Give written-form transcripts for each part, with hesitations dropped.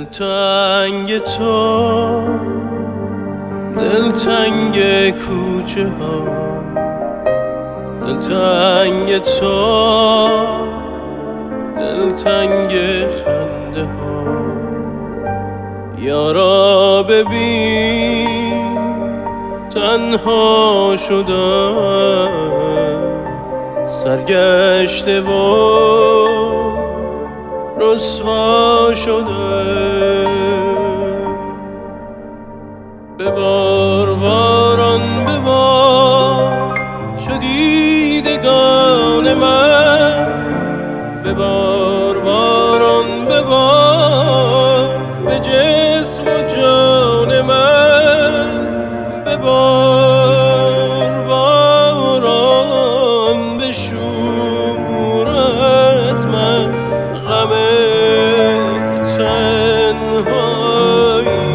دلتنگ تو، دلتنگ کوچه ها، دلتنگ تو، دلتنگ خنده ها. یارا ببین تنها شدم، سرگشته و رسوا شدم. ببار باران ببار چو دیدگان من، ببار باران ببار به جسم و جان من، ببار باران بشور از من غم تنهایی.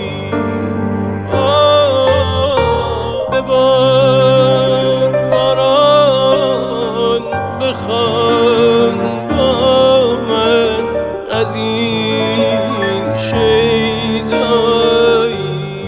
ببار باران بخوان با من از این شیدایی.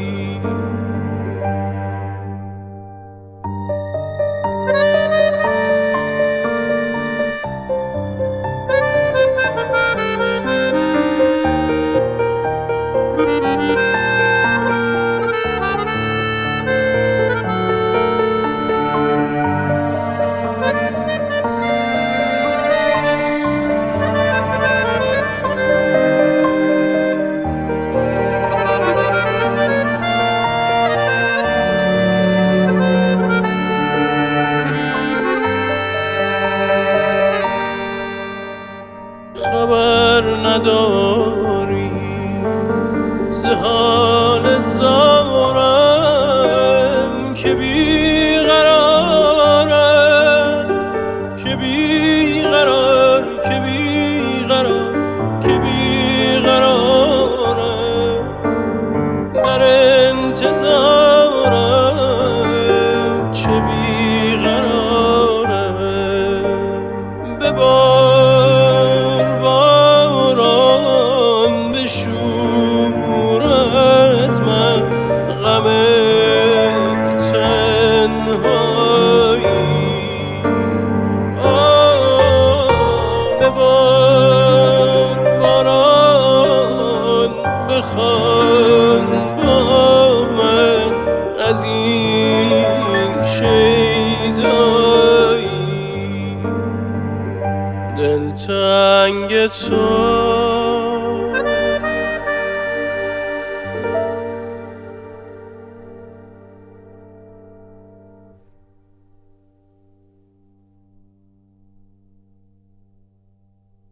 خبر نداری ز حال زارم که بیقرارم، که بیقرار، که بیقرار، که بیقرارم. در انتظارم چه بیقرارم. ببار باران بشور از من غم تنهایی. ببار باران بخوان با من از این شیدایی. دلتنگ تو،